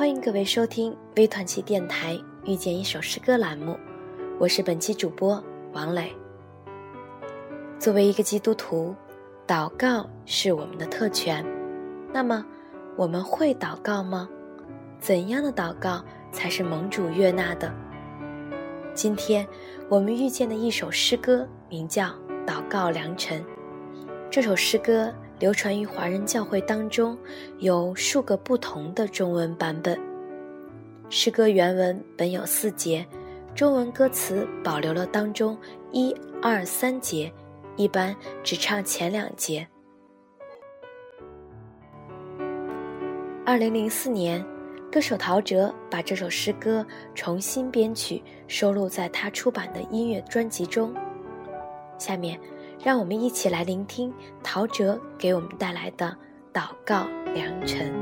欢迎各位收听微团契电台遇见一首诗歌栏目，我是本期主播王磊。作为一个基督徒，祷告是我们的特权。那么我们会祷告吗？怎样的祷告才是蒙主悦纳的？今天我们遇见的一首诗歌名叫《祷告良辰》。这首诗歌流传于华人教会当中，有数个不同的中文版本。诗歌原文本有4节，中文歌词保留了当中1、2、3节，一般只唱前2节。2004年，歌手陶喆把这首诗歌重新编曲，收录在他出版的音乐专辑中。下面让我们一起来聆听陶喆给我们带来的《祷告良辰》。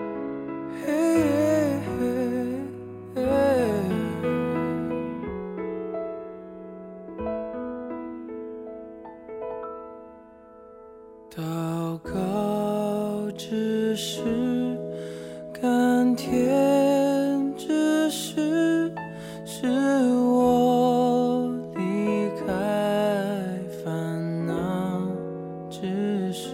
祷告之时，甘甜之时，是我离开烦恼之时，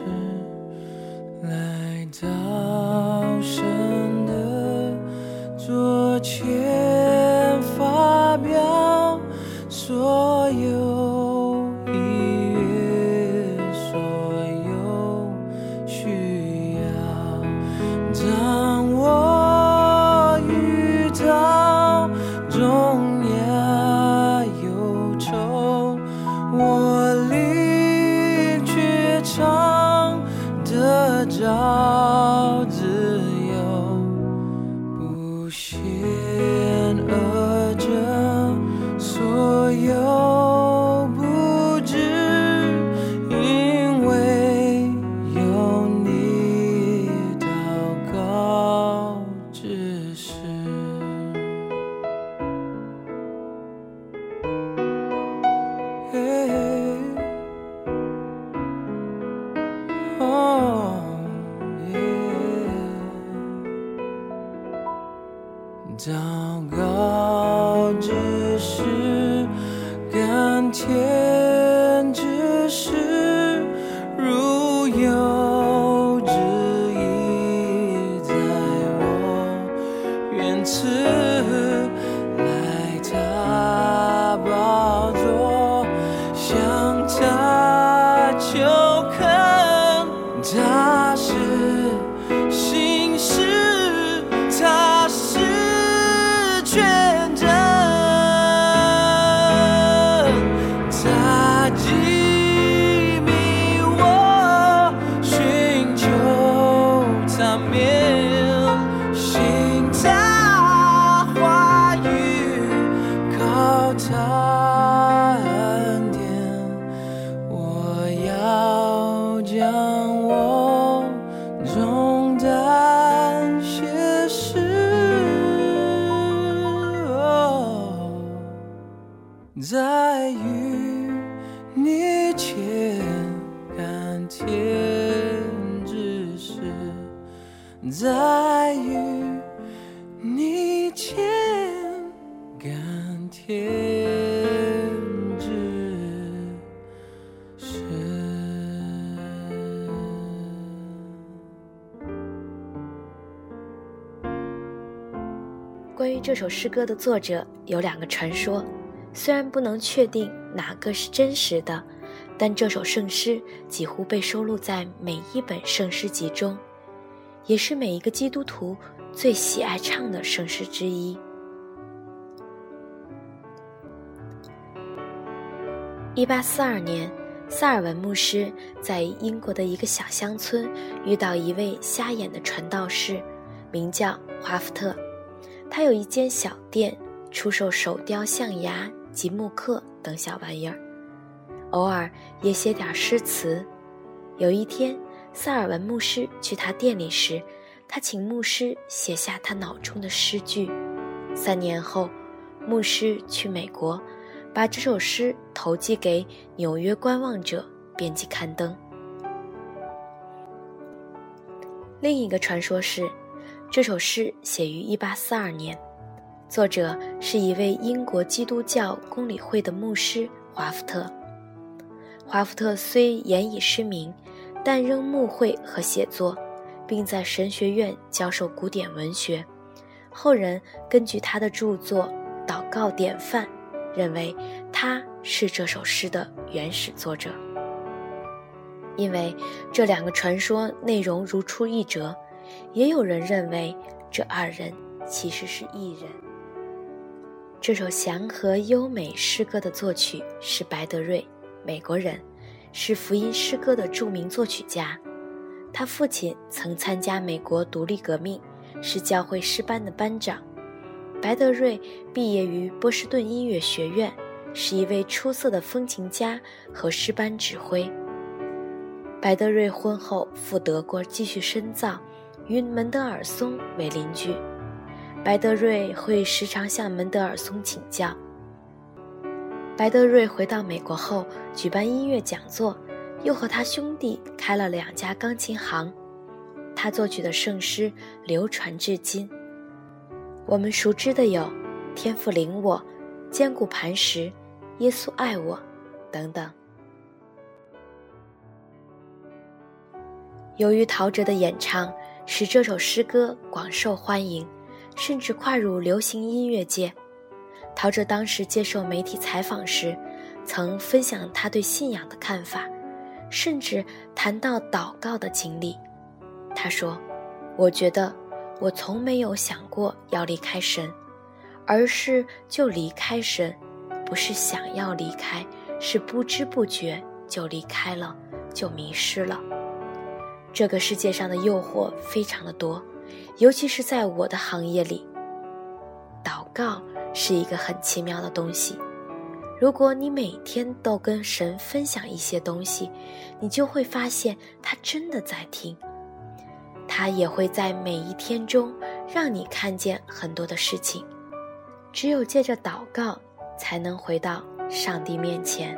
来到神的桌前，发表所有意愿，所有需要。当我遇到重压忧愁，我灵却常得着自由，不限恶者所有不知，因为有你祷告之时。祷告之时，甘甜之时，如有旨意在我愿赐，来他宝座，向他求恳，他是信实，他是全真，他记密我寻求他面，信他话语，靠他恩典，我要将我重担卸释，在与你前甘甜之时，在与你前甘甜之时。 关于这首诗歌的作者有2个传说，虽然不能确定哪个是真实的，但这首圣诗几乎被收录在每一本圣诗集中，也是每一个基督徒最喜爱唱的圣诗之一。1842年，萨尔文牧师在英国的一个小乡村遇到一位瞎眼的传道士，名叫华福特。他有一间小店，出售手雕象牙及木刻等小玩意儿，偶尔也写点诗词。有一天，萨尔文牧师去他店里时，他请牧师写下他脑中的诗句。3年后，牧师去美国，把这首诗投寄给纽约观望者编辑刊登。另一个传说是， 这首诗写于1842年，作者是一位英国基督教公理会的牧师华福特。华福特虽言已失明，但仍牧会和写作，并在神学院教授古典文学。后人根据他的著作《祷告典范》，认为他是这首诗的原始作者。因为这两个传说内容如出一辙，也有人认为这二人其实是一人。这首祥和优美诗歌的作曲是白德瑞，美国人，是福音诗歌的著名作曲家。他父亲曾参加美国独立革命，是教会诗班的班长。白德瑞毕业于波士顿音乐学院，是一位出色的风琴家和诗班指挥。白德瑞婚后赴德国继续深造，与门德尔松为邻居。白德瑞会时常向门德尔松请教。白德瑞回到美国后举办音乐讲座，又和他兄弟开了2家钢琴行。他作曲的圣诗流传至今，我们熟知的有天父领我、坚固磐石、耶稣爱我等等。由于陶喆的演唱，使这首诗歌广受欢迎，甚至跨入流行音乐界。陶喆当时接受媒体采访时，曾分享他对信仰的看法，甚至谈到祷告的经历。他说：“我觉得我从没有想过要离开神，而是就离开神，不是想要离开，是不知不觉就离开了，就迷失了。这个世界上的诱惑非常的多，尤其是在我的行业里。祷告是一个很奇妙的东西，如果你每天都跟神分享一些东西，你就会发现他真的在听。他也会在每一天中让你看见很多的事情。只有借着祷告，才能回到上帝面前。”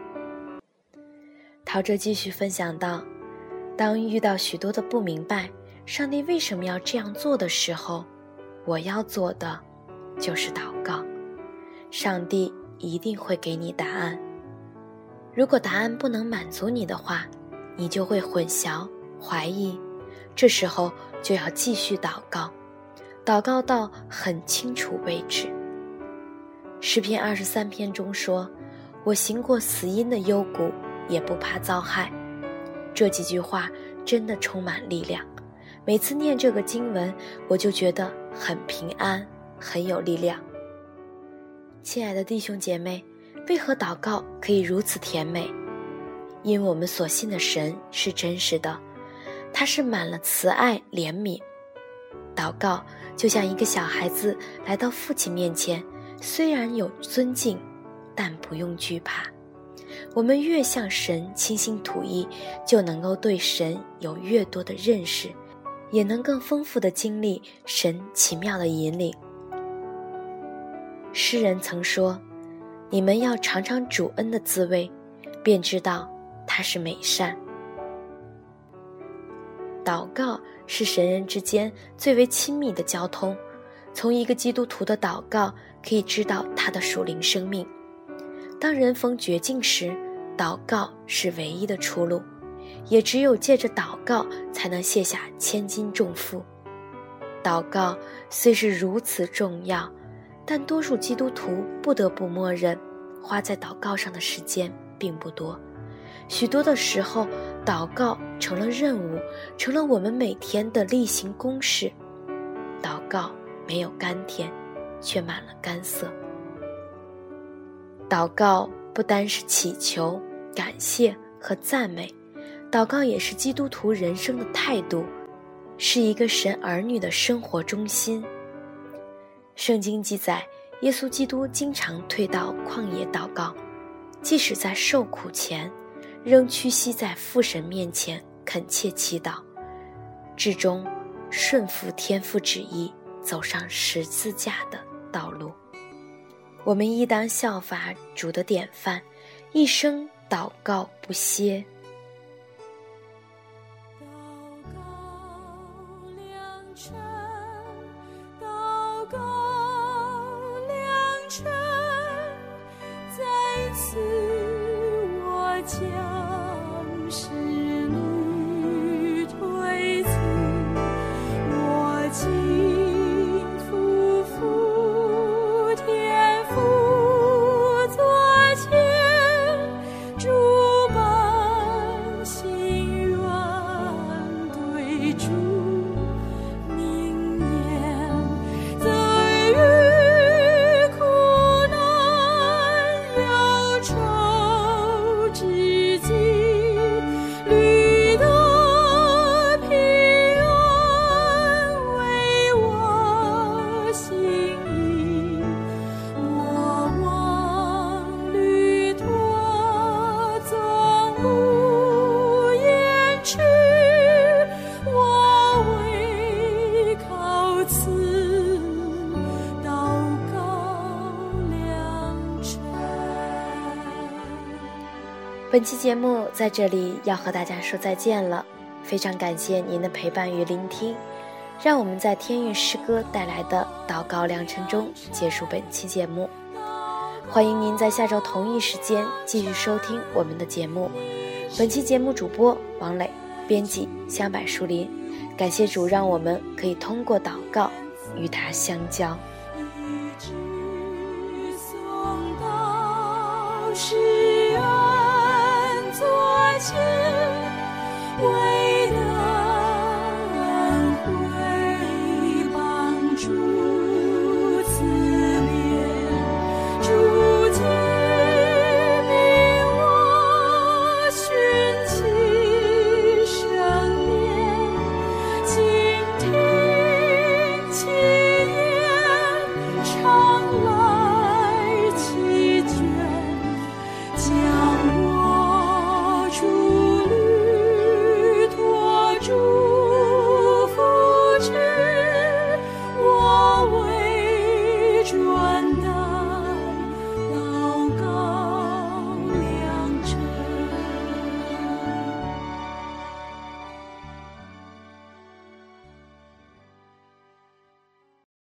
陶喆继续分享道，当遇到许多的不明白上帝为什么要这样做的时候，我要做的就是祷告。上帝一定会给你答案。如果答案不能满足你的话，你就会混淆、怀疑，这时候就要继续祷告，祷告到很清楚为止。诗篇23篇中说：“我行过死荫的幽谷，也不怕遭害。”这几句话真的充满力量，每次念这个经文，我就觉得很平安，很有力量。亲爱的弟兄姐妹，为何祷告可以如此甜美？因为我们所信的神是真实的，他是满了慈爱怜悯。祷告就像一个小孩子来到父亲面前，虽然有尊敬，但不用惧怕。我们越向神倾心吐意，就能够对神有越多的认识，也能更丰富地经历神奇妙的引领。诗人曾说：“你们要尝尝主恩的滋味，便知道他是美善。”祷告是神人之间最为亲密的交通，从一个基督徒的祷告可以知道他的属灵生命。当人逢绝境时，祷告是唯一的出路，也只有借着祷告才能卸下千斤重负。祷告虽是如此重要，但多数基督徒不得不默认，花在祷告上的时间并不多。许多的时候，祷告成了任务，成了我们每天的例行公事。祷告没有甘甜，却满了干涩。祷告不单是祈求、感谢和赞美，祷告也是基督徒人生的态度，是一个神儿女的生活中心。圣经记载，耶稣基督经常退到旷野祷告，即使在受苦前，仍屈膝在父神面前恳切祈祷，至终顺服天父旨意，走上十字架的道路。我们应当效法主的典范，一生祷告不歇。 祷告良辰此我将是旅推辞，我今夫妇天父座前，诸般心愿对主明言，在于苦难忧愁之际，旅得平安为我心意。我望旅途总无言迟，我唯靠此祷告良辰。 本期节目在这里要和大家说再见了，非常感谢您的陪伴与聆听，让我们在天韵诗歌带来的祷告良辰中结束本期节目。欢迎您在下周同一时间继续收听我们的节目。本期节目主播王磊，编辑香柏树林，感谢主让我们可以通过祷告与他相交。 一直送到世人座前，为